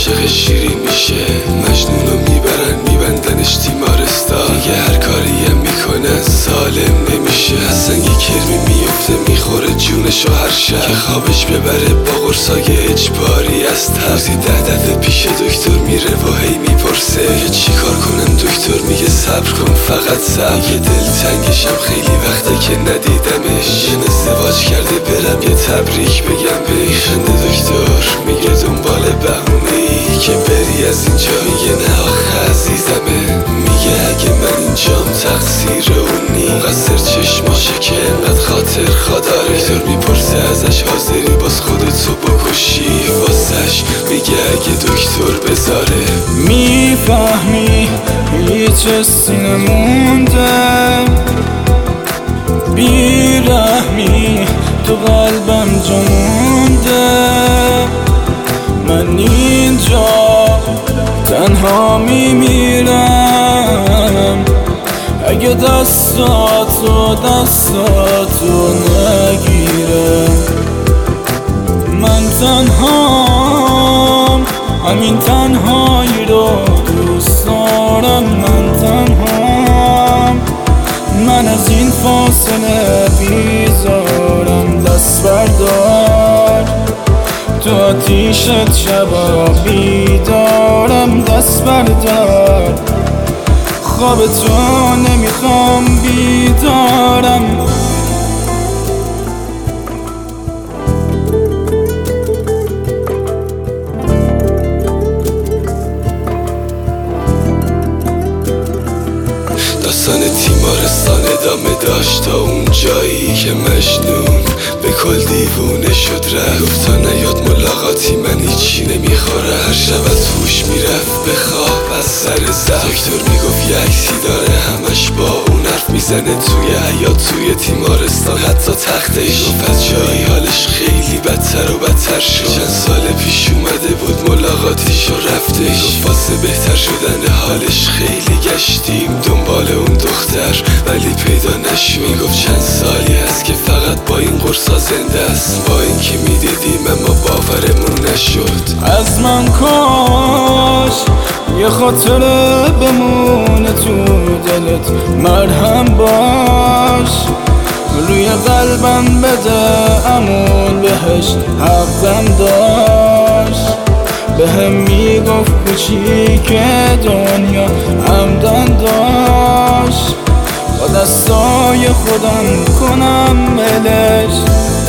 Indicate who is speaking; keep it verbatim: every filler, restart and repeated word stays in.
Speaker 1: عاشق شیرین میشه، مجنونو میبرن میبندنش تیمارستان. دیگه هر کاریم میکنن سالم نمیشه، از سنگ کرمی میفته میخوره جونشو هر شب، که خوابش ببره با قرصای اجباری از ترسی. ده دفعه پیش دکتر میره و هی میپرسه که چی کار کنم دکتر، میگه صبر کن فقط صبر. میگه دلتنگشم خیلی وقته که ندیدمش، یه ازدواج کرده برم یه تبریک بگم بهش. خنده دکتر میگه دنبال بهونه‌ای که بری از اینجا، میگه نه آخه عزیزمه، میگه اگه من اینجام تقصیر اون نی، مقصر چشماشه که انقدر خاطر خداره. دکتر میپرسه ازش حاضری باز خودتو بکشی واسش، میگه اگه دکتر بذاره.
Speaker 2: میفهمی هیچ حسی نمونده، بیرحمی تو قلبم جا مونده. من اینجا تنها میمیرم اگه دستاتو دستاتو نگیره. من تنهام، همین تنهایی رو دوست دارم. من تنهام، من از این فاصله بیزارم. دست بردار تو آتیشت شبا بیدارم. دست بردار خواب تو نمیخوام بیدارم.
Speaker 1: داستان تیمارستان ادامه داشت تا اون جایی که مجنون به کل دیوونه شد رفت. گفت تا نیاد ملاقاتی من هیچی نمیخوره، هر شب از هوش میرفت به خواب از سر زفت. دکتر میگفت یه عکسی داره همش با اون حرف میزنه توی حیاط توی تیمارستان، حتی تختش. گفت از جایی حالش خیلی بدتر و بدتر شد، چند سال پیش اومده بود ملاقاتیش و رفتش. گفت واسه بهتر شدن حالش خیلی گشتیم دنبال اون دختر ولی پیدا نشد. میگفت چند سالی هست که فقط با این قرصا زنده است، با این که میدیدیم اما باورمون نشد.
Speaker 2: از من کاش یه خاطره بمونه تو دلت، مرهم باش روی قلبم بده امون بهش حقم داشت. به هم میگفت کوچیک دنیا همدن داشت، با دستای خودم کنم ملش.